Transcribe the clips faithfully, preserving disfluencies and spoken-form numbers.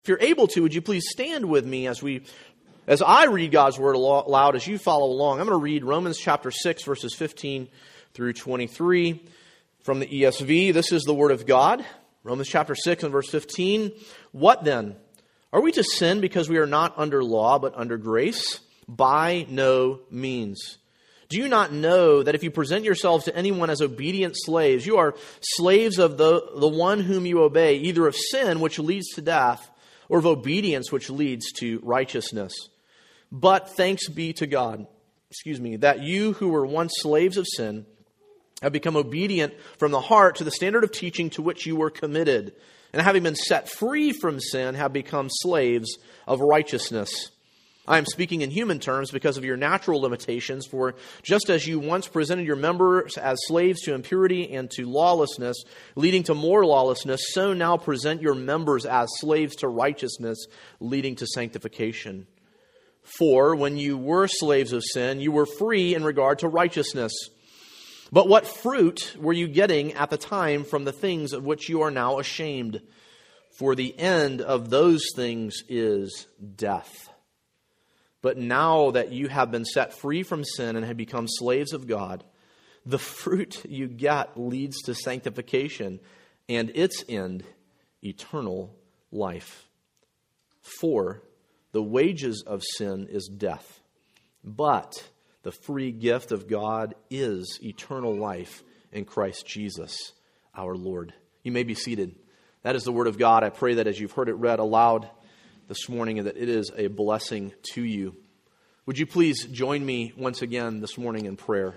If you're able to, would you please stand with me as we, as I read God's Word aloud, as you follow along. I'm going to read Romans chapter six, verses fifteen through twenty-three from the E S V. This is the Word of God. Romans chapter six and verse fifteen. What then? Are we to sin because we are not under law, but under grace? By no means. Do you not know that if you present yourselves to anyone as obedient slaves, you are slaves of the, the one whom you obey, either of sin, which leads to death, or of obedience, which leads to righteousness? But thanks be to God, excuse me, that you who were once slaves of sin have become obedient from the heart to the standard of teaching to which you were committed, and having been set free from sin, have become slaves of righteousness. I am speaking in human terms because of your natural limitations, for just as you once presented your members as slaves to impurity and to lawlessness, leading to more lawlessness, so now present your members as slaves to righteousness, leading to sanctification. For when you were slaves of sin, you were free in regard to righteousness. But what fruit were you getting at the time from the things of which you are now ashamed? For the end of those things is death. But now that you have been set free from sin and have become slaves of God, the fruit you get leads to sanctification, and its end, eternal life. For the wages of sin is death, but the free gift of God is eternal life in Christ Jesus, our Lord. You may be seated. That is the Word of God. I pray that as you've heard it read aloud this morning, that it is a blessing to you. Would you please join me once again this morning in prayer?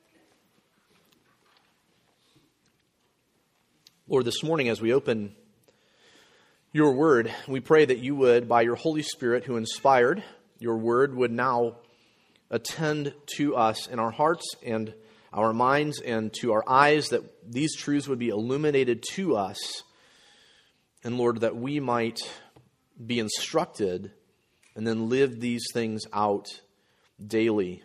Lord, this morning as we open your Word, we pray that you would, by your Holy Spirit who inspired your Word, would now attend to us in our hearts and our minds and to our eyes, that these truths would be illuminated to us. And Lord, that we might be instructed and then live these things out daily.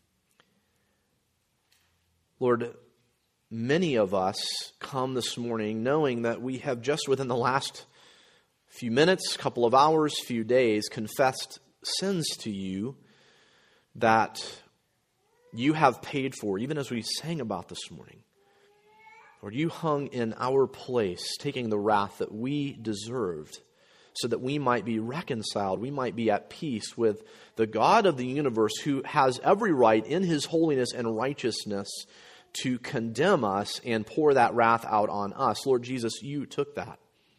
Lord, many of us come this morning knowing that we have just within the last few minutes, couple of hours, few days, confessed sins to you that you have paid for, even as we sang about this morning. Lord, you hung in our place, taking the wrath that we deserved, so that we might be reconciled, we might be at peace with the God of the universe, who has every right in his holiness and righteousness to condemn us and pour that wrath out on us. Lord Jesus, you took that.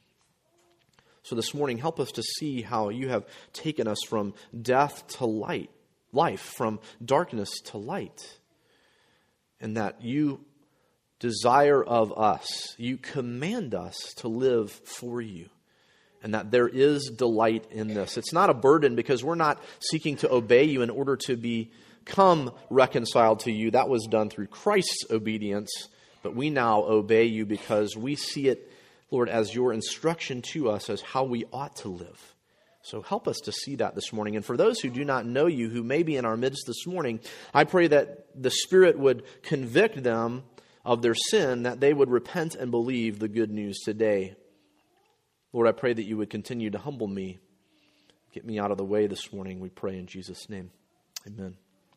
So this morning, help us to see how you have taken us from death to light, life, from darkness to light, and that you desire of us, you command us to live for you, and that there is delight in this. It's not a burden because we're not seeking to obey you in order to become reconciled to you. That was done through Christ's obedience, but we now obey you because we see it, Lord, as your instruction to us as how we ought to live. So help us to see that this morning. And for those who do not know you, who may be in our midst this morning, I pray that the Spirit would convict them of their sin, that they would repent and believe the good news today. Lord, I pray that you would continue to humble me. Get me out of the way this morning, we pray in Jesus' name. Amen.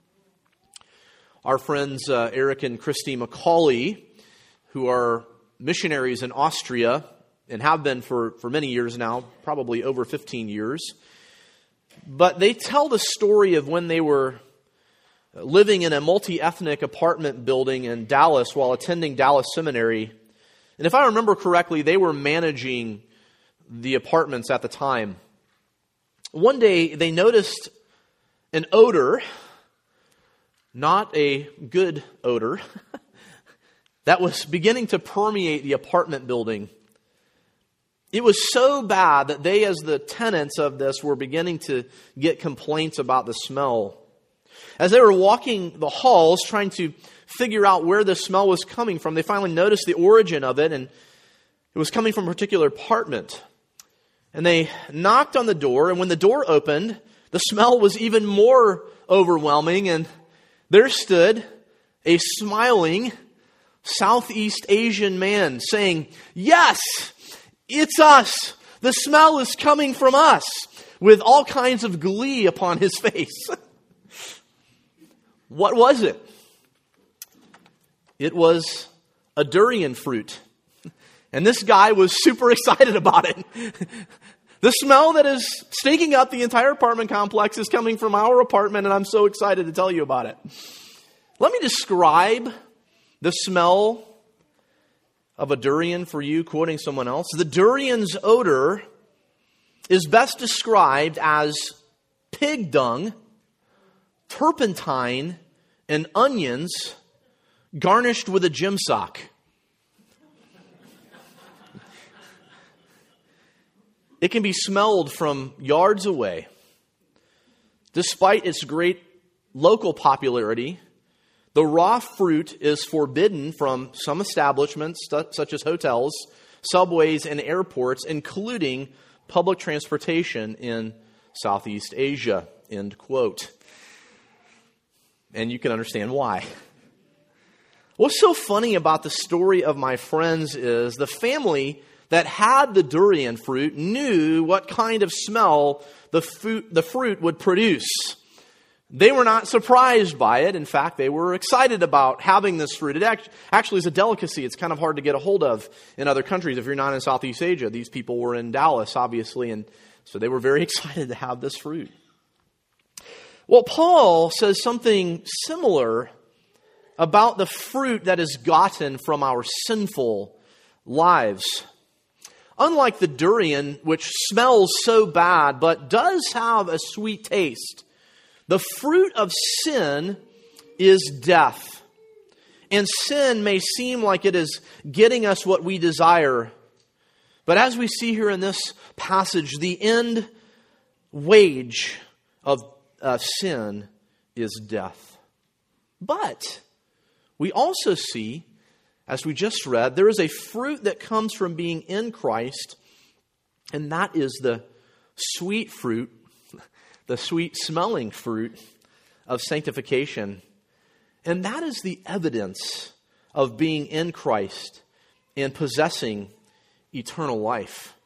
Our friends uh, Eric and Christy McCauley, who are missionaries in Austria and have been for, for many years now, probably over fifteen years. But they tell the story of when they were living in a multi-ethnic apartment building in Dallas while attending Dallas Seminary. And if I remember correctly, they were managing the apartments at the time. One day they noticed an odor, not a good odor, that was beginning to permeate the apartment building. It was so bad that they, as the tenants of this, were beginning to get complaints about the smell. As they were walking the halls trying to figure out where the smell was coming from, they finally noticed the origin of it, and it was coming from a particular apartment. And they knocked on the door, and when the door opened, the smell was even more overwhelming, and there stood a smiling Southeast Asian man saying, "Yes, it's us, The smell is coming from us, with all kinds of glee upon his face. What was it? It was a durian fruit. And this guy was super excited about it. The smell that is stinking up the entire apartment complex is coming from our apartment, and I'm so excited to tell you about it. Let me describe the smell of a durian for you, quoting someone else. The durian's odor is best described as pig dung, turpentine, and onions garnished with a gym sock. It can be smelled from yards away. Despite its great local popularity, the raw fruit is forbidden from some establishments, such as hotels, subways, and airports, including public transportation in Southeast Asia, end quote. And you can understand why. What's so funny about the story of my friends is the family that had the durian fruit knew what kind of smell the fruit, the fruit would produce. They were not surprised by it. In fact, they were excited about having this fruit. It actually is a delicacy. It's kind of hard to get a hold of in other countries if you're not in Southeast Asia. These people were in Dallas, obviously, and so they were very excited to have this fruit. Well, Paul says something similar about the fruit that is gotten from our sinful lives. Unlike the durian, which smells so bad but does have a sweet taste, the fruit of sin is death. And sin may seem like it is getting us what we desire. But as we see here in this passage, the end wage of uh, sin is death. But we also see, as we just read, there is a fruit that comes from being in Christ, and that is the sweet fruit, the sweet-smelling fruit of sanctification. And that is the evidence of being in Christ and possessing eternal life.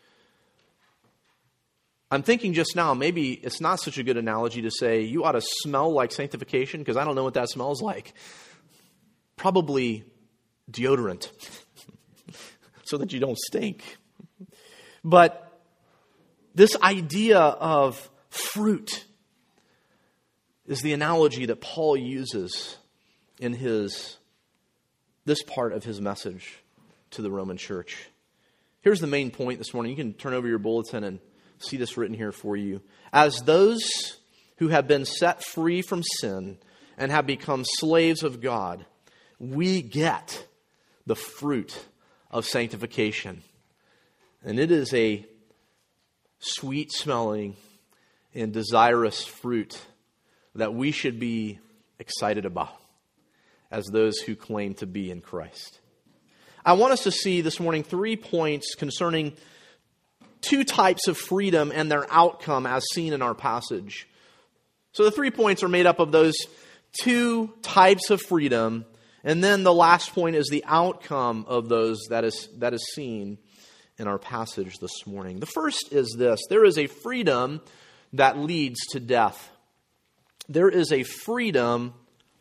I'm thinking just now, maybe it's not such a good analogy to say you ought to smell like sanctification, because I don't know what that smells like. Probably deodorant, so that you don't stink. But this idea of fruit is the analogy that Paul uses in his this part of his message to the Roman church. Here's the main point this morning. You can turn over your bulletin and see this written here for you. As those who have been set free from sin and have become slaves of God, we get the fruit of sanctification. And it is a sweet-smelling and desirous fruit that we should be excited about as those who claim to be in Christ. I want us to see this morning three points concerning two types of freedom and their outcome as seen in our passage. So the three points are made up of those two types of freedom, and then the last point is the outcome of those that is that is seen in our passage this morning. The first is this: there is a freedom that leads to death. There is a freedom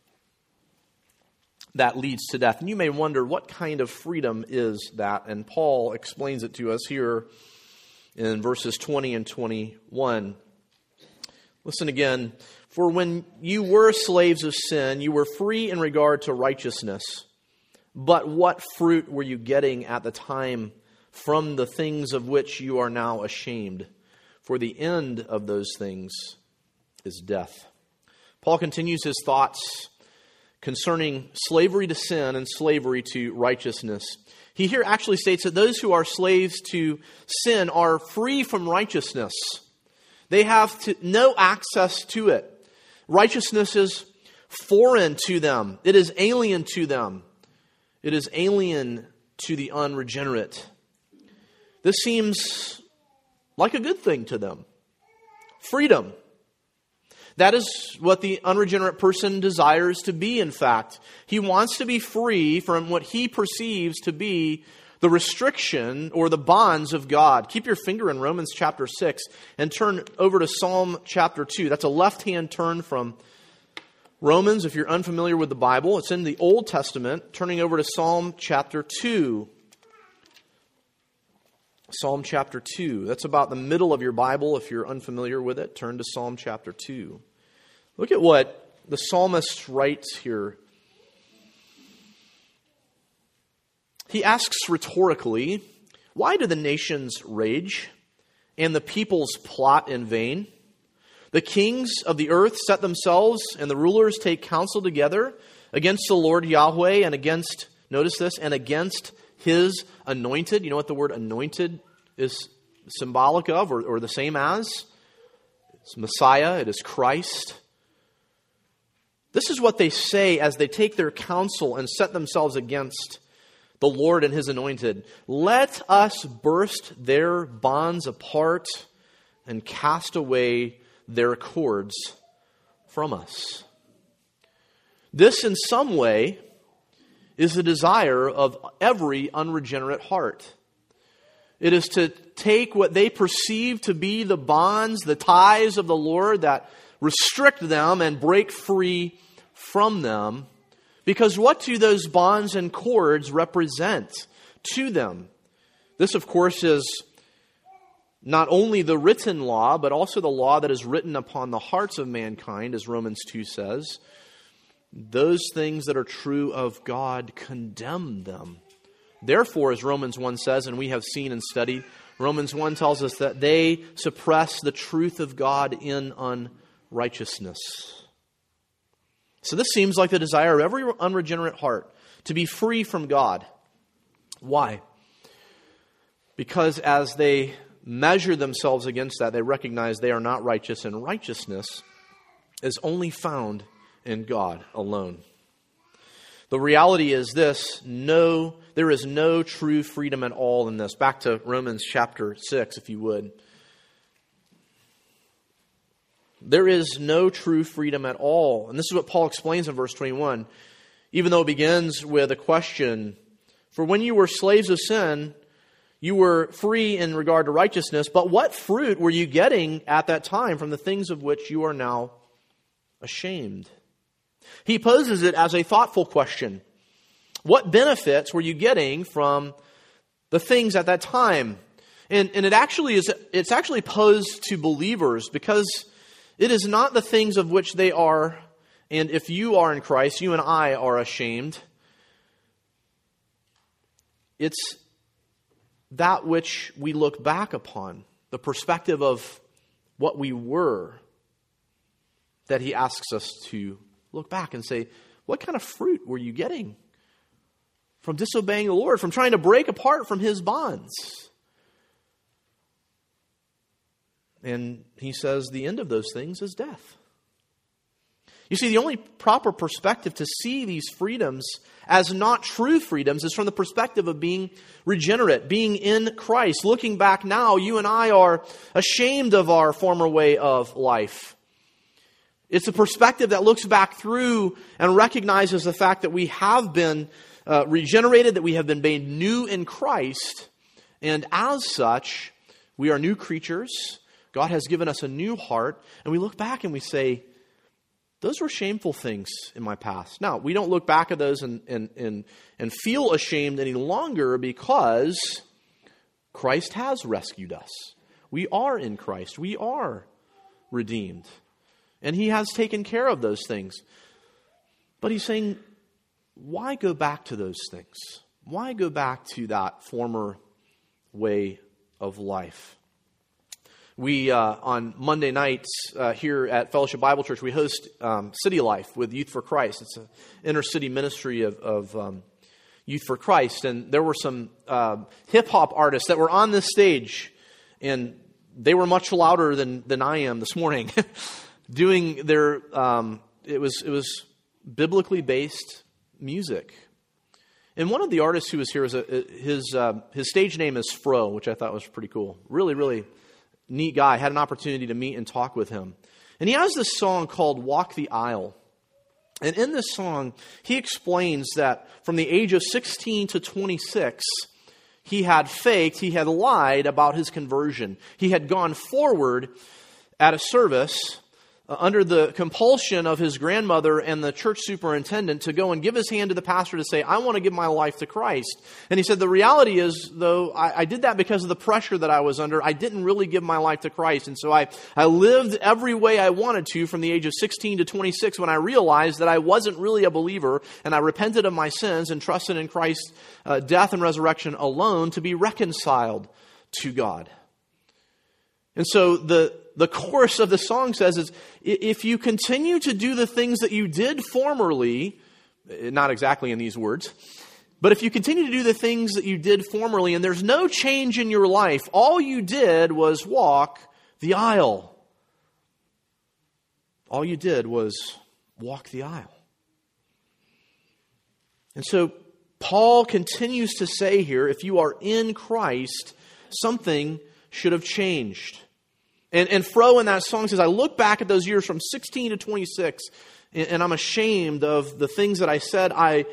that leads to death. And you may wonder, what kind of freedom is that? And Paul explains it to us here in verses twenty and twenty-one. Listen again. For when you were slaves of sin, you were free in regard to righteousness. But what fruit were you getting at the time from the things of which you are now ashamed? For the end of those things is death. Paul continues his thoughts concerning slavery to sin and slavery to righteousness. He here actually states that those who are slaves to sin are free from righteousness. They have to, no access to it. Righteousness is foreign to them. It is alien to them. It is alien to the unregenerate. This seems like a good thing to them. Freedom. That is what the unregenerate person desires to be, in fact. He wants to be free from what he perceives to be the restriction or the bonds of God. Keep your finger in Romans chapter six and turn over to Psalm chapter two. That's a left-hand turn from Romans, if you're unfamiliar with the Bible. It's in the Old Testament, turning over to Psalm chapter two. Psalm chapter two. That's about the middle of your Bible. If you're unfamiliar with it, turn to Psalm chapter two. Look at what the psalmist writes here. He asks rhetorically, "Why do the nations rage and the peoples plot in vain? The kings of the earth set themselves and the rulers take counsel together against the Lord Yahweh and against," notice this, "and against His anointed." You know what the word anointed is symbolic of or, or the same as? It's Messiah. It is Christ. This is what they say as they take their counsel and set themselves against the Lord and His anointed. "Let us burst their bonds apart and cast away their cords from us." This, in some way, is the desire of every unregenerate heart. It is to take what they perceive to be the bonds, the ties of the Lord that restrict them and break free from them. Because what do those bonds and cords represent to them? This, of course, is not only the written law, but also the law that is written upon the hearts of mankind, as Romans two says. Those things that are true of God, condemn them. Therefore, as Romans one says, and we have seen and studied, Romans one tells us that they suppress the truth of God in unrighteousness. So this seems like the desire of every unregenerate heart, to be free from God. Why? Because as they measure themselves against that, they recognize they are not righteous, and righteousness is only found in God alone. The reality is this: no, there is no true freedom at all in this. Back to Romans chapter six, if you would. There is no true freedom at all. And this is what Paul explains in verse twenty-one. Even though it begins with a question, "For when you were slaves of sin, you were free in regard to righteousness, but what fruit were you getting at that time from the things of which you are now ashamed?" He poses it as a thoughtful question. What benefits were you getting from the things at that time? And, and it actually is, it's actually posed to believers, because it is not the things of which they are, and if you are in Christ, you and I are ashamed. It's that which we look back upon, the perspective of what we were, that he asks us to look back and say, what kind of fruit were you getting from disobeying the Lord, from trying to break apart from His bonds? And he says the end of those things is death. You see, the only proper perspective to see these freedoms as not true freedoms is from the perspective of being regenerate, being in Christ. Looking back now, you and I are ashamed of our former way of life. It's a perspective that looks back through and recognizes the fact that we have been uh, regenerated, that we have been made new in Christ, and as such, we are new creatures. God has given us a new heart, and we look back and we say, those were shameful things in my past. Now, we don't look back at those and, and, and, and feel ashamed any longer, because Christ has rescued us. We are in Christ. We are redeemed. And He has taken care of those things. But He's saying, why go back to those things? Why go back to that former way of life? We, uh, on Monday nights uh, here at Fellowship Bible Church, we host um, City Life with Youth for Christ. It's an inner city ministry of, of um, Youth for Christ. And there were some uh, hip-hop artists that were on this stage, and they were much louder than, than I am this morning, doing their, um, it was it was biblically based music. And one of the artists who was here, was a, his, uh, his stage name is Fro, which I thought was pretty cool. Really, really neat guy. I had an opportunity to meet and talk with him. And he has this song called Walk the Aisle. And in this song, he explains that from the age of sixteen to twenty-six, he had faked, he had lied about his conversion. He had gone forward at a service uh, under the compulsion of his grandmother and the church superintendent to go and give his hand to the pastor to say, I want to give my life to Christ. And he said, the reality is, though, I, I did that because of the pressure that I was under. I didn't really give my life to Christ. And so I, I lived every way I wanted to from the age of sixteen to twenty-six when I realized that I wasn't really a believer, and I repented of my sins and trusted in Christ's uh, death and resurrection alone to be reconciled to God. And so the The chorus of the song says is, if you continue to do the things that you did formerly, not exactly in these words, but if you continue to do the things that you did formerly and there's no change in your life, all you did was walk the aisle. All you did was walk the aisle. And so Paul continues to say here, if you are in Christ, something should have changed. And, and Fro in that song says, I look back at those years from sixteen to twenty-six, and, and I'm ashamed of the things that I said I,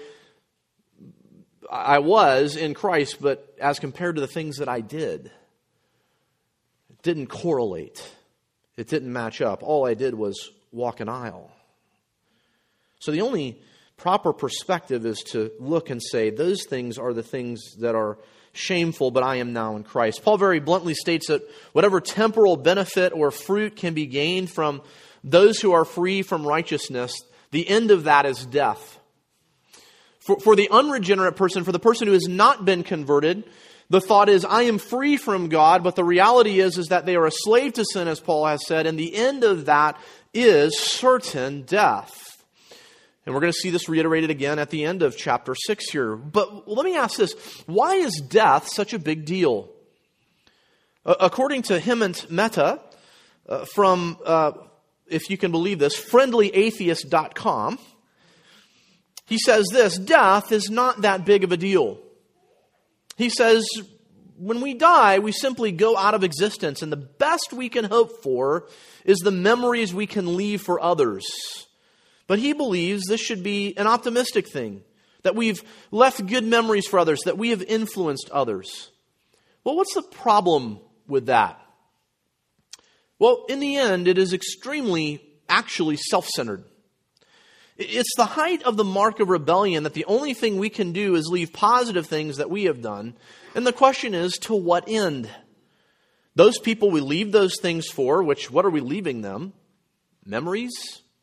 I was in Christ, but as compared to the things that I did, it didn't correlate. It didn't match up. All I did was walk an aisle. So the only proper perspective is to look and say, those things are the things that are shameful, but I am now in Christ. Paul very bluntly states that whatever temporal benefit or fruit can be gained from those who are free from righteousness, the end of that is death. For, for the unregenerate person, for the person who has not been converted, the thought is, I am free from God, but the reality is, is that they are a slave to sin, as Paul has said, and the end of that is certain death. And we're going to see this reiterated again at the end of chapter six here. But let me ask this. Why is death such a big deal? Uh, according to Hemant Mehta, uh, from, uh, if you can believe this, friendly atheist dot com, he says this, death is not that big of a deal. He says, when we die, we simply go out of existence, and the best we can hope for is the memories we can leave for others. But he believes this should be an optimistic thing, that we've left good memories for others, that we have influenced others. Well, what's the problem with that? Well, in the end, it is extremely, actually self-centered. It's the height of the mark of rebellion that the only thing we can do is leave positive things that we have done. And the question is, to what end? Those people we leave those things for, which, what are we leaving them? Memories?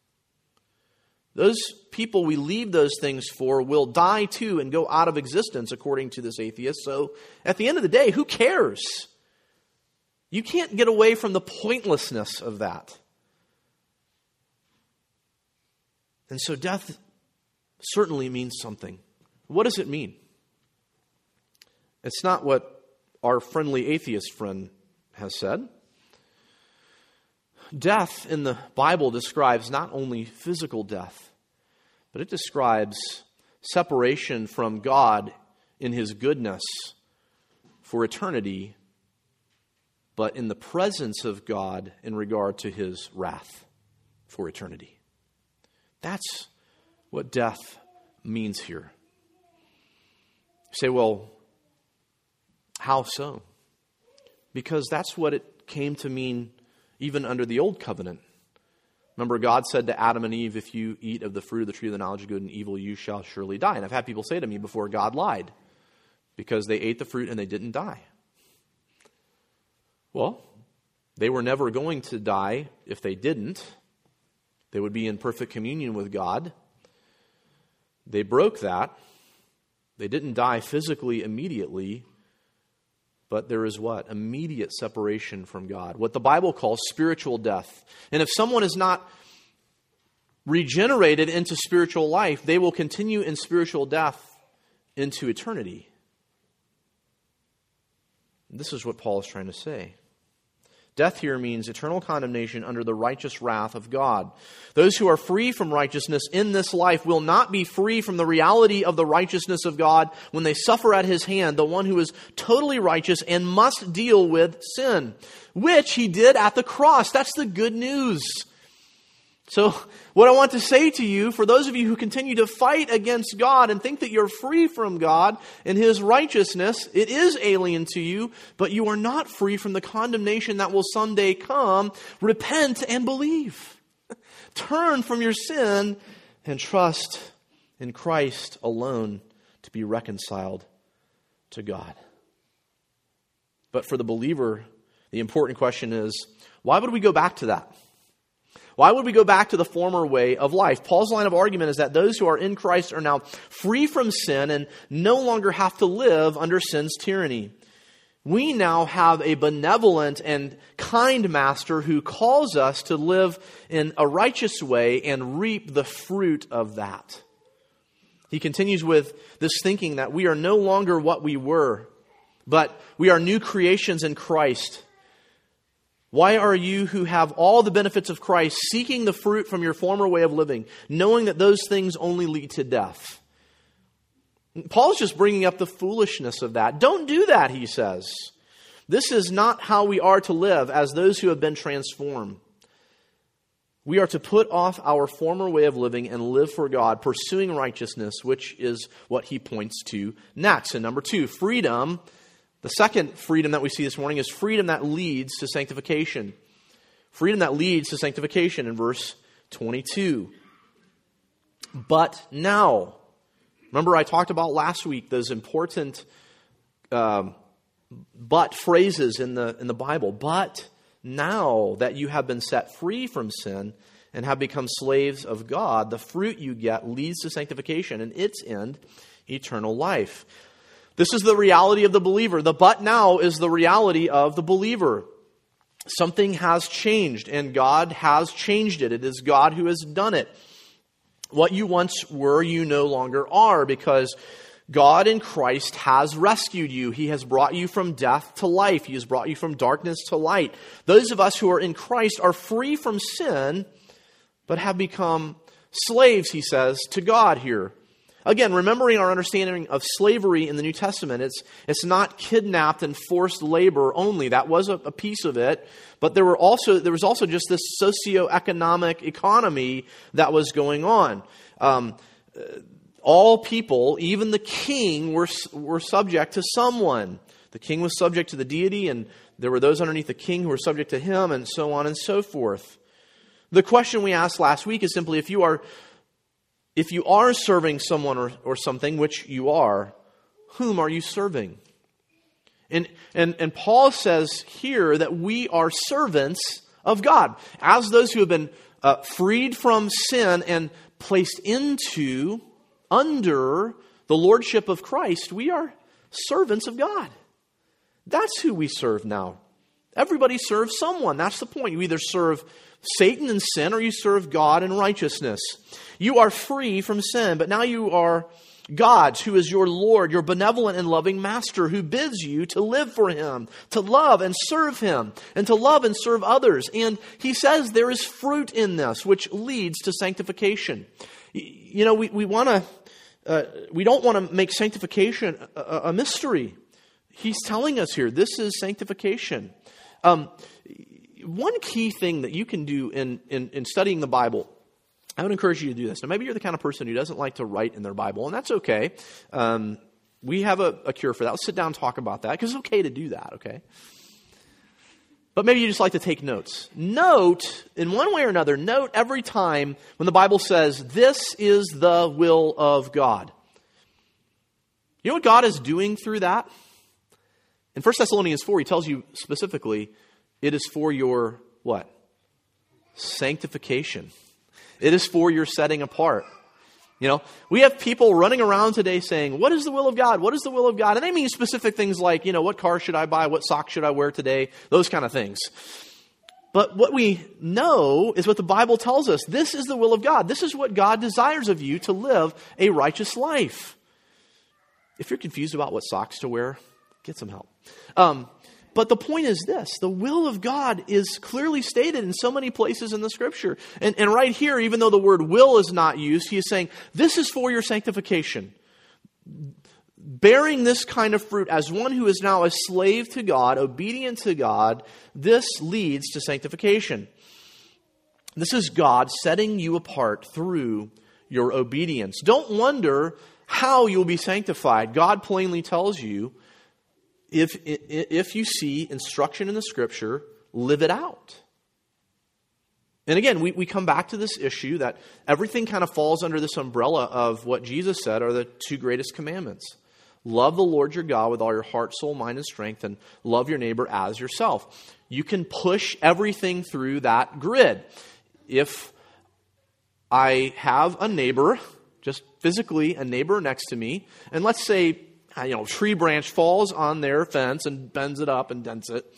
Those people we leave those things for will die too and go out of existence, according to this atheist. So at the end of the day, who cares? You can't get away from the pointlessness of that. And so death certainly means something. What does it mean? It's not what our friendly atheist friend has said. Death in the Bible describes not only physical death, but it describes separation from God in His goodness for eternity, but in the presence of God in regard to His wrath for eternity. That's what death means here. You say, well, how so? Because that's what it came to mean even under the Old Covenant. Remember, God said to Adam and Eve, if you eat of the fruit of the tree of the knowledge of good and evil, you shall surely die. And I've had people say to me before, God lied because they ate the fruit and they didn't die. Well, they were never going to die if they didn't. They would be in perfect communion with God. They broke that. They didn't die physically immediately, but there is what? Immediate separation from God. What the Bible calls spiritual death. And if someone is not regenerated into spiritual life, they will continue in spiritual death into eternity. This is what Paul is trying to say. Death here means eternal condemnation under the righteous wrath of God. Those who are free from righteousness in this life will not be free from the reality of the righteousness of God when they suffer at His hand, the one who is totally righteous and must deal with sin, which He did at the cross. That's the good news. So what I want to say to you, for those of you who continue to fight against God and think that you're free from God and His righteousness, it is alien to you, but you are not free from the condemnation that will someday come. Repent and believe. Turn from your sin and trust in Christ alone to be reconciled to God. But for the believer, the important question is, why would we go back to that? Why would we go back to the former way of life? Paul's line of argument is that those who are in Christ are now free from sin and no longer have to live under sin's tyranny. We now have a benevolent and kind master who calls us to live in a righteous way and reap the fruit of that. He continues with this thinking that we are no longer what we were, but we are new creations in Christ. Why are you who have all the benefits of Christ seeking the fruit from your former way of living, knowing that those things only lead to death? Paul's just bringing up the foolishness of that. Don't do that, he says. This is not how we are to live as those who have been transformed. We are to put off our former way of living and live for God, pursuing righteousness, which is what he points to next. And number two, freedom. The second freedom that we see this morning is freedom that leads to sanctification. Freedom that leads to sanctification in verse twenty-two. But now, remember I talked about last week those important um, but phrases in the in the Bible. But now that you have been set free from sin and have become slaves of God, the fruit you get leads to sanctification, and its end, eternal life. This is the reality of the believer. The but now is the reality of the believer. Something has changed, and God has changed it. It is God who has done it. What you once were, you no longer are, because God in Christ has rescued you. He has brought you from death to life. He has brought you from darkness to light. Those of us who are in Christ are free from sin, but have become slaves, he says, to God here. Again, remembering our understanding of slavery in the New Testament, it's it's not kidnapped and forced labor only. That was a, a piece of it, but there were also there was also just this socioeconomic economy that was going on. Um, all people, even the king, were were subject to someone. The king was subject to the deity, and there were those underneath the king who were subject to him, and so on and so forth. The question we asked last week is simply, if you are If you are serving someone or, or something, which you are, whom are you serving? And, and, and Paul says here that we are servants of God. As those who have been uh, freed from sin and placed into, under the lordship of Christ, we are servants of God. That's who we serve now. Everybody serves someone. That's the point. You either serve Satan in sin or you serve God in righteousness. You are free from sin, but now you are God's, who is your Lord, your benevolent and loving master, who bids you to live for him, to love and serve him, and to love and serve others. And he says there is fruit in this, which leads to sanctification. You know, we, we want to, uh, we don't want to make sanctification a, a mystery. He's telling us here, this is sanctification. Um, one key thing that you can do in, in, in studying the Bible, I would encourage you to do this. Now, maybe you're the kind of person who doesn't like to write in their Bible, and that's okay. Um, we have a, a cure for that. Let's sit down and talk about that, because it's okay to do that, okay? But maybe you just like to take notes. Note, in one way or another, note every time when the Bible says, this is the will of God. You know what God is doing through that? In First Thessalonians four, he tells you specifically, it is for your, what? Sanctification. It is for your setting apart. You know, we have people running around today saying, what is the will of God? What is the will of God? And they mean specific things like, you know, what car should I buy? What socks should I wear today? Those kind of things. But what we know is what the Bible tells us. This is the will of God. This is what God desires of you, to live a righteous life. If you're confused about what socks to wear, get some help. Um, But the point is this, the will of God is clearly stated in so many places in the Scripture. And, and right here, even though the word will is not used, he is saying, this is for your sanctification. Bearing this kind of fruit as one who is now a slave to God, obedient to God, this leads to sanctification. This is God setting you apart through your obedience. Don't wonder how you'll be sanctified. God plainly tells you, if, if you see instruction in the Scripture, live it out. And again, we, we come back to this issue that everything kind of falls under this umbrella of what Jesus said are the two greatest commandments. Love the Lord your God with all your heart, soul, mind, and strength, and love your neighbor as yourself. You can push everything through that grid. If I have a neighbor, just physically a neighbor next to me, and let's say, you know, a tree branch falls on their fence and bends it up and dents it.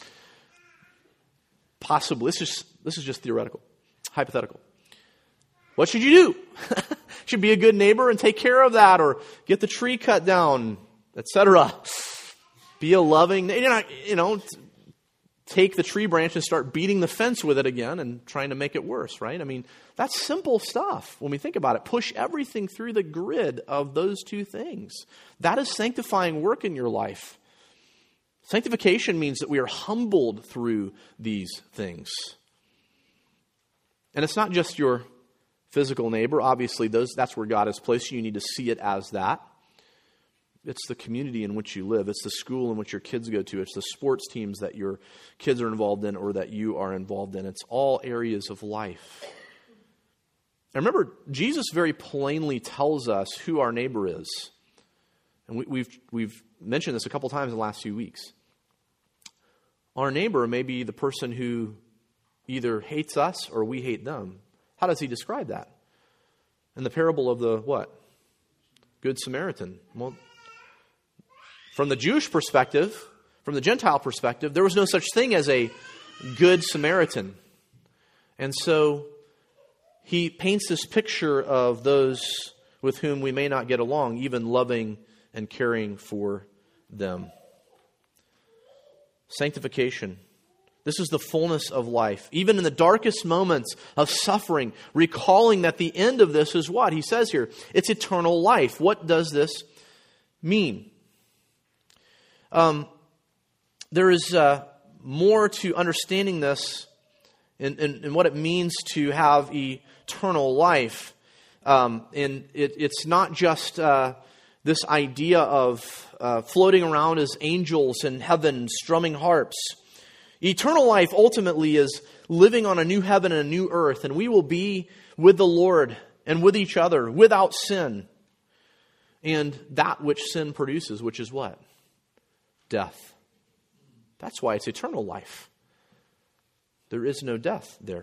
Possibly, this is, this is just theoretical, hypothetical. What should you do? Should be a good neighbor and take care of that, or get the tree cut down, et cetera. Be a loving, you know, you know, take the tree branch and start beating the fence with it again and trying to make it worse, right? I mean, that's simple stuff when we think about it. Push everything through the grid of those two things. That is sanctifying work in your life. Sanctification means that we are humbled through these things. And it's not just your physical neighbor. Obviously, those that's where God has placed you. You need to see it as that. It's the community in which you live. It's the school in which your kids go to. It's the sports teams that your kids are involved in or that you are involved in. It's all areas of life. And remember, Jesus very plainly tells us who our neighbor is. And we, we've, we've mentioned this a couple times in the last few weeks. Our neighbor may be the person who either hates us or we hate them. How does he describe that? In the parable of the what? Good Samaritan. Well, from the Jewish perspective, from the Gentile perspective, there was no such thing as a good Samaritan. And so he paints this picture of those with whom we may not get along, even loving and caring for them. Sanctification. This is the fullness of life. Even in the darkest moments of suffering, recalling that the end of this is what? He says here, it's eternal life. What does this mean? Um, there is uh, more to understanding this and, and, and what it means to have eternal life. Um, and it, it's not just uh, this idea of uh, floating around as angels in heaven, strumming harps. Eternal life ultimately is living on a new heaven and a new earth, and we will be with the Lord and with each other without sin. And that which sin produces, which is what? Death. That's why it's eternal life. There is no death there.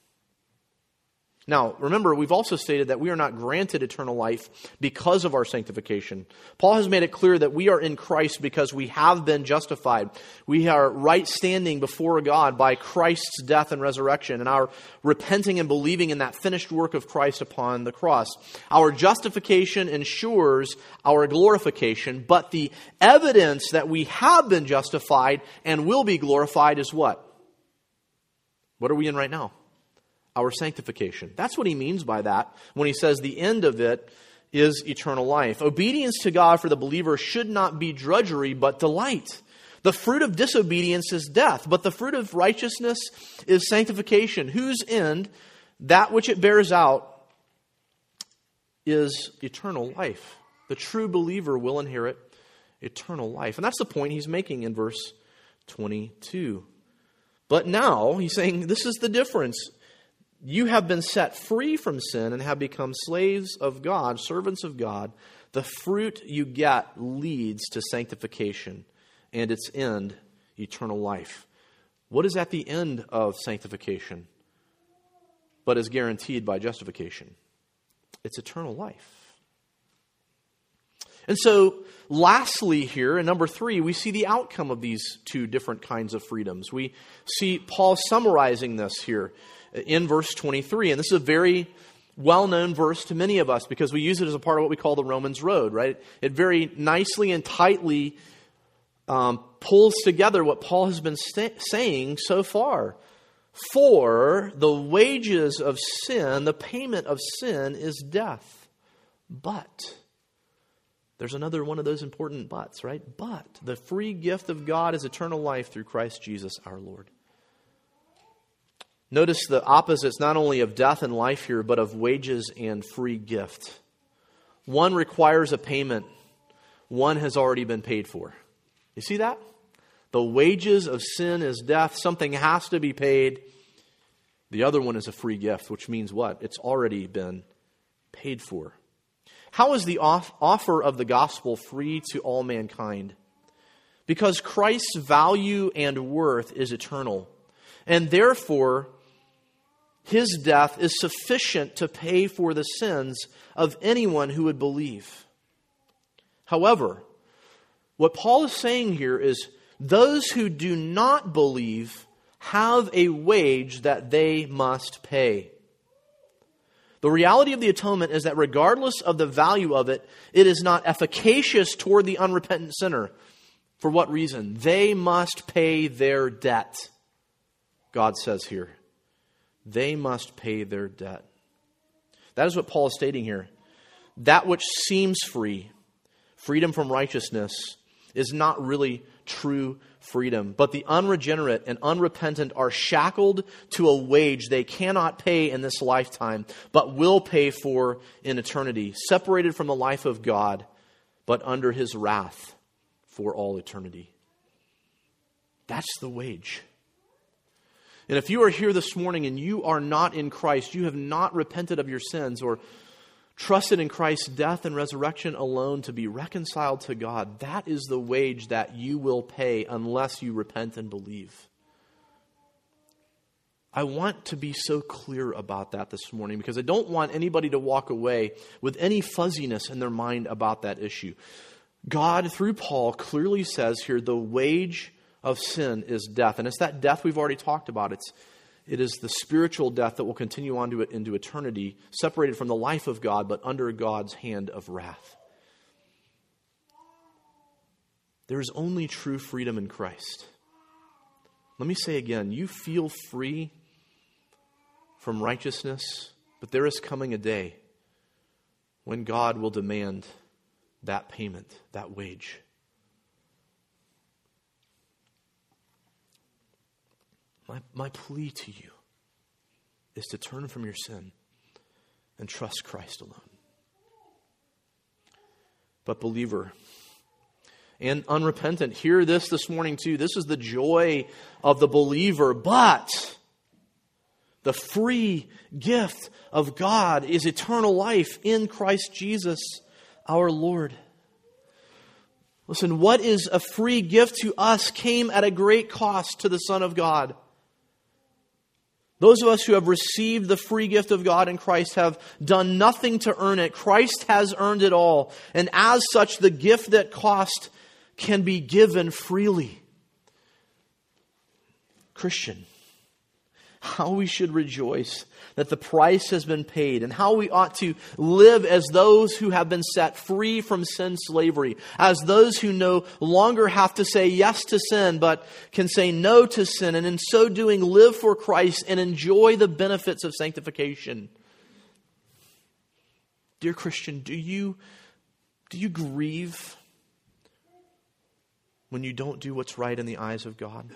Now, remember, we've also stated that we are not granted eternal life because of our sanctification. Paul has made it clear that we are in Christ because we have been justified. We are right standing before God by Christ's death and resurrection, and our repenting and believing in that finished work of Christ upon the cross. Our justification ensures our glorification, but the evidence that we have been justified and will be glorified is what? What are we in right now? Our sanctification. That's what he means by that when he says the end of it is eternal life. Obedience to God for the believer should not be drudgery, but delight. The fruit of disobedience is death, but the fruit of righteousness is sanctification, whose end, that which it bears out, is eternal life. The true believer will inherit eternal life. And that's the point he's making in verse twenty-two. But now, he's saying this is the difference. You have been set free from sin and have become slaves of God, servants of God. The fruit you get leads to sanctification and its end, eternal life. What is at the end of sanctification, but is guaranteed by justification? It's eternal life. And so, lastly here, in number three, we see the outcome of these two different kinds of freedoms. We see Paul summarizing this here in verse twenty-three. And this is a very well-known verse to many of us because we use it as a part of what we call the Romans Road, right? It very nicely and tightly um, pulls together what Paul has been st- saying so far. For the wages of sin, the payment of sin is death. But, there's another one of those important buts, right? But the free gift of God is eternal life through Christ Jesus our Lord. Notice the opposites not only of death and life here, but of wages and free gift. One requires a payment. One has already been paid for. You see that? The wages of sin is death. Something has to be paid. The other one is a free gift, which means what? It's already been paid for. How is the off- offer of the gospel free to all mankind? Because Christ's value and worth is eternal. And therefore, His death is sufficient to pay for the sins of anyone who would believe. However, what Paul is saying here is those who do not believe have a wage that they must pay. The reality of the atonement is that regardless of the value of it, it is not efficacious toward the unrepentant sinner. For what reason? They must pay their debt. God says here, they must pay their debt. That is what Paul is stating here. That which seems free, freedom from righteousness, is not really true freedom. But the unregenerate and unrepentant are shackled to a wage they cannot pay in this lifetime, but will pay for in eternity, separated from the life of God, but under His wrath for all eternity. That's the wage. And if you are here this morning and you are not in Christ, you have not repented of your sins or trusted in Christ's death and resurrection alone to be reconciled to God, that is the wage that you will pay unless you repent and believe. I want to be so clear about that this morning because I don't want anybody to walk away with any fuzziness in their mind about that issue. God, through Paul, clearly says here the wage of sin is death. And it's that death we've already talked about. It's It is the spiritual death that will continue on to it into eternity, separated from the life of God, but under God's hand of wrath. There is only true freedom in Christ. Let me say again, you feel free from righteousness, but there is coming a day when God will demand that payment, that wage. My, my plea to you is to turn from your sin and trust Christ alone. But believer and unrepentant, hear this this morning too. This is the joy of the believer, but the free gift of God is eternal life in Christ Jesus our Lord. Listen, what is a free gift to us came at a great cost to the Son of God. Those of us who have received the free gift of God in Christ have done nothing to earn it. Christ has earned it all. And as such, the gift that cost can be given freely. Christian, how we should rejoice that the price has been paid and how we ought to live as those who have been set free from sin slavery, as those who no longer have to say yes to sin, but can say no to sin, and in so doing live for Christ and enjoy the benefits of sanctification. Dear Christian, do you, do you grieve when you don't do what's right in the eyes of God?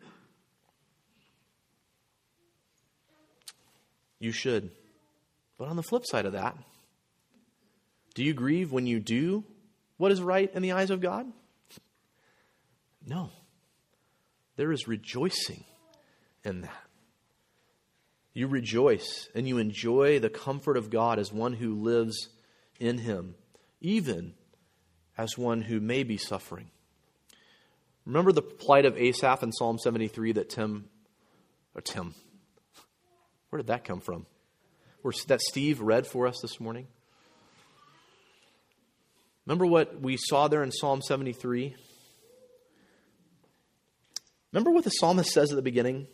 You should. But on the flip side of that, do you grieve when you do what is right in the eyes of God? No. There is rejoicing in that. You rejoice and you enjoy the comfort of God as one who lives in Him, even as one who may be suffering. Remember the plight of Asaph in Psalm seventy-three that Tim, or Tim, where did that come from? Where, that Steve read for us this morning? Remember what we saw there in Psalm seventy-three? Remember what the psalmist says at the beginning?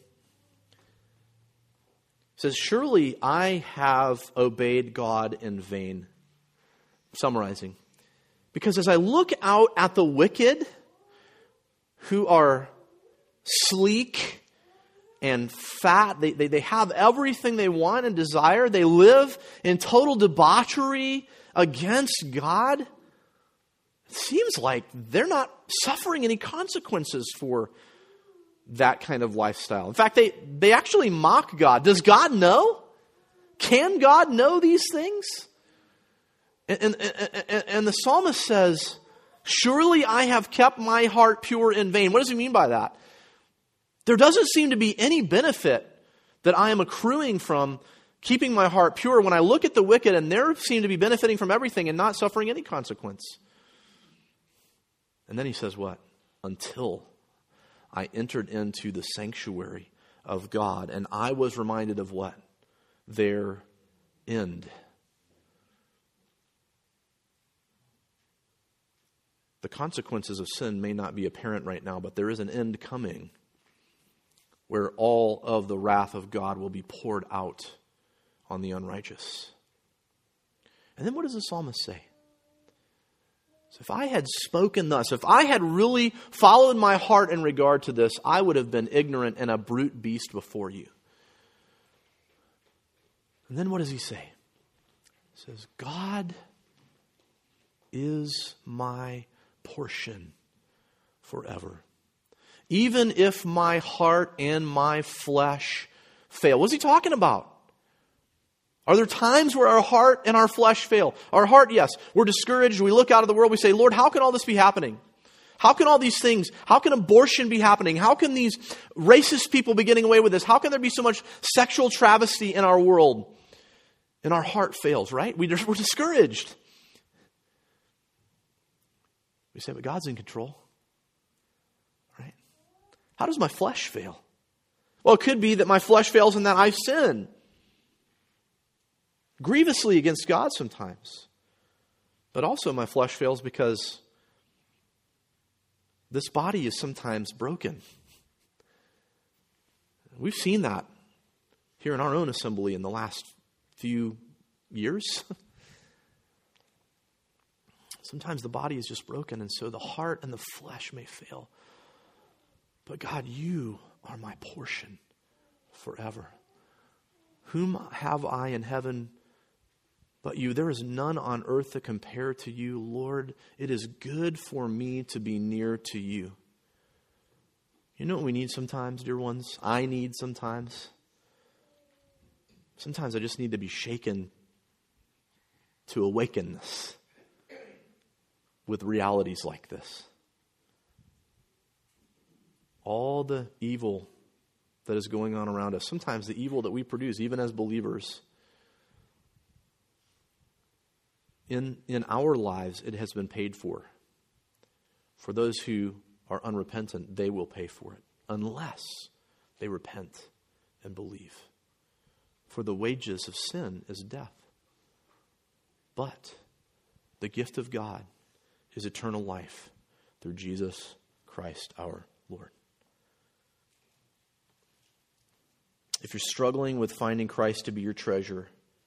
He says, "Surely I have obeyed God in vain." Summarizing. Because as I look out at the wicked who are sleek and fat, they, they, they have everything they want and desire. They live in total debauchery against God. It seems like they're not suffering any consequences for that kind of lifestyle. In fact, they, they actually mock God. Does God know? Can God know these things? And, and, and, and the psalmist says, surely I have kept my heart pure in vain. What does he mean by that? There doesn't seem to be any benefit that I am accruing from keeping my heart pure when I look at the wicked and they seem to be benefiting from everything and not suffering any consequence. And then he says what? Until I entered into the sanctuary of God and I was reminded of what? Their end. The consequences of sin may not be apparent right now, but there is an end coming where all of the wrath of God will be poured out on the unrighteous. And then what does the psalmist say? So if I had spoken thus, if I had really followed my heart in regard to this, I would have been ignorant and a brute beast before you. And then what does he say? He says, God is my portion forever. Even if my heart and my flesh fail. What's he talking about? Are there times where our heart and our flesh fail? Our heart, yes. We're discouraged. We look out of the world. We say, Lord, how can all this be happening? How can all these things, how can abortion be happening? How can these racist people be getting away with this? How can there be so much sexual travesty in our world? And our heart fails, right? We're discouraged. We say, but God's in control. Right? How does my flesh fail? Well, it could be that my flesh fails in that I sin grievously against God sometimes. But also my flesh fails because this body is sometimes broken. We've seen that here in our own assembly in the last few years. Sometimes the body is just broken, and so the heart and the flesh may fail. But God, you are my portion forever. Whom have I in heaven but you? There is none on earth to compare to you. Lord, it is good for me to be near to you. You know what we need sometimes, dear ones? I need sometimes. Sometimes I just need to be shaken to awakenness with realities like this. All the evil that is going on around us, sometimes the evil that we produce, even as believers, in, in our lives, it has been paid for. For those who are unrepentant, they will pay for it, unless they repent and believe. For the wages of sin is death. But the gift of God is eternal life through Jesus Christ our Lord. If you're struggling with finding Christ to be your treasure,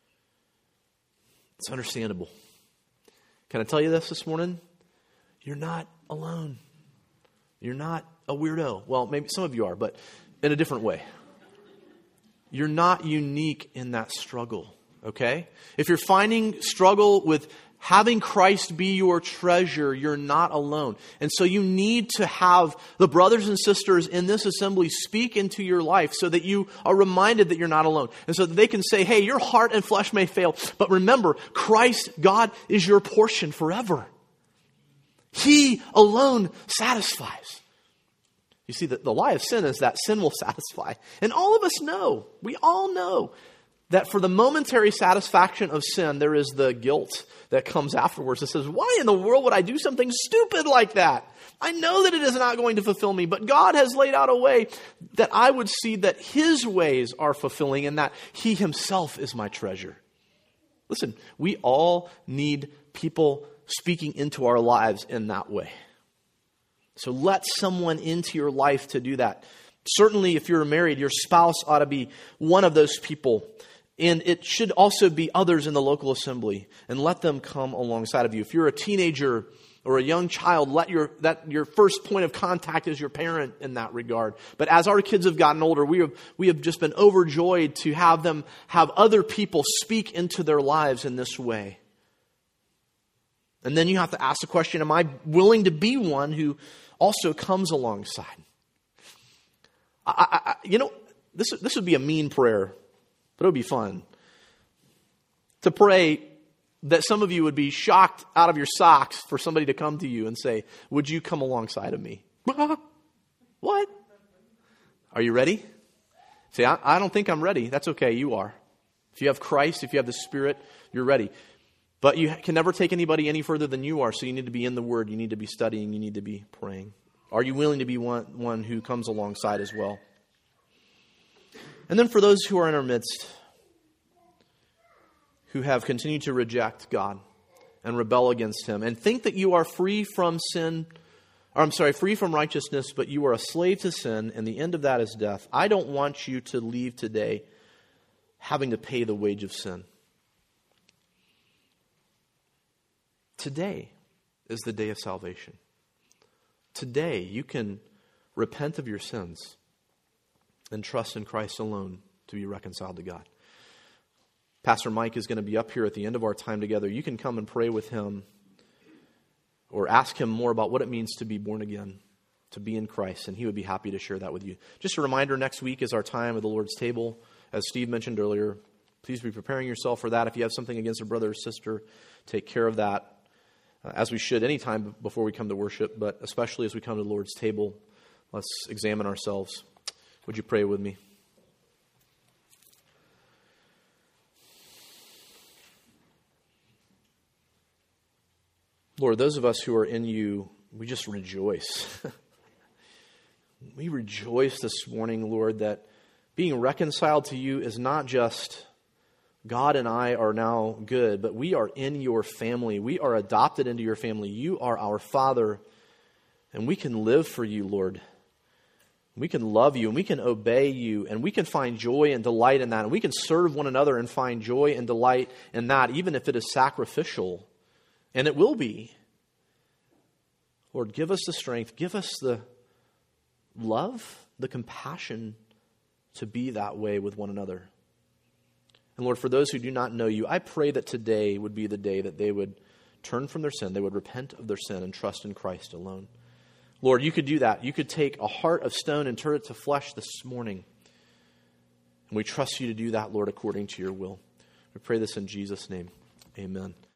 it's understandable. Can I tell you this this morning? You're not alone. You're not a weirdo. Well, maybe some of you are, but in a different way. You're not unique in that struggle, okay? If you're finding struggle with having Christ be your treasure, you're not alone. And so you need to have the brothers and sisters in this assembly speak into your life so that you are reminded that you're not alone. And so that they can say, hey, your heart and flesh may fail, but remember, Christ, God, is your portion forever. He alone satisfies. You see, the, the lie of sin is that sin will satisfy. And all of us know, we all know, that for the momentary satisfaction of sin, there is the guilt that comes afterwards that says, why in the world would I do something stupid like that? I know that it is not going to fulfill me, but God has laid out a way that I would see that His ways are fulfilling and that He Himself is my treasure. Listen, we all need people speaking into our lives in that way. So let someone into your life to do that. Certainly, if you're married, your spouse ought to be one of those people. And it should also be others in the local assembly, and let them come alongside of you. If you're a teenager or a young child, let your that your first point of contact is your parent in that regard. But as our kids have gotten older, we have we have just been overjoyed to have them have other people speak into their lives in this way. And then you have to ask the question, am I willing to be one who also comes alongside? I, I, you know, this, this would be a mean prayer, but it would be fun. To pray that some of you would be shocked out of your socks for somebody to come to you and say, would you come alongside of me? What? Are you ready? Say, I, I don't think I'm ready. That's okay. You are. If you have Christ, if you have the Spirit, you're ready. But you can never take anybody any further than you are. So you need to be in the Word. You need to be studying. You need to be praying. Are you willing to be one, one who comes alongside as well? And then for those who are in our midst, who have continued to reject God and rebel against Him and think that you are free from sin, or I'm sorry, free from righteousness, but you are a slave to sin, and the end of that is death. I don't want you to leave today having to pay the wage of sin. Today is the day of salvation. Today you can repent of your sins and trust in Christ alone to be reconciled to God. Pastor Mike is going to be up here at the end of our time together. You can come and pray with him or ask him more about what it means to be born again, to be in Christ, and he would be happy to share that with you. Just a reminder, next week is our time at the Lord's table. As Steve mentioned earlier, please be preparing yourself for that. If you have something against a brother or sister, take care of that, uh, as we should any time before we come to worship, but especially as we come to the Lord's table. Let's examine ourselves. Would you pray with me? Lord, those of us who are in you, we just rejoice. We rejoice this morning, Lord, that being reconciled to you is not just God and I are now good, but we are in your family. We are adopted into your family. You are our Father, and we can live for you, Lord. We can love you, and we can obey you, and we can find joy and delight in that, and we can serve one another and find joy and delight in that, even if it is sacrificial. And it will be. Lord, give us the strength, give us the love, the compassion to be that way with one another. And Lord, for those who do not know you, I pray that today would be the day that they would turn from their sin, they would repent of their sin and trust in Christ alone. Lord, you could do that. You could take a heart of stone and turn it to flesh this morning. And we trust you to do that, Lord, according to your will. We pray this in Jesus' name. Amen.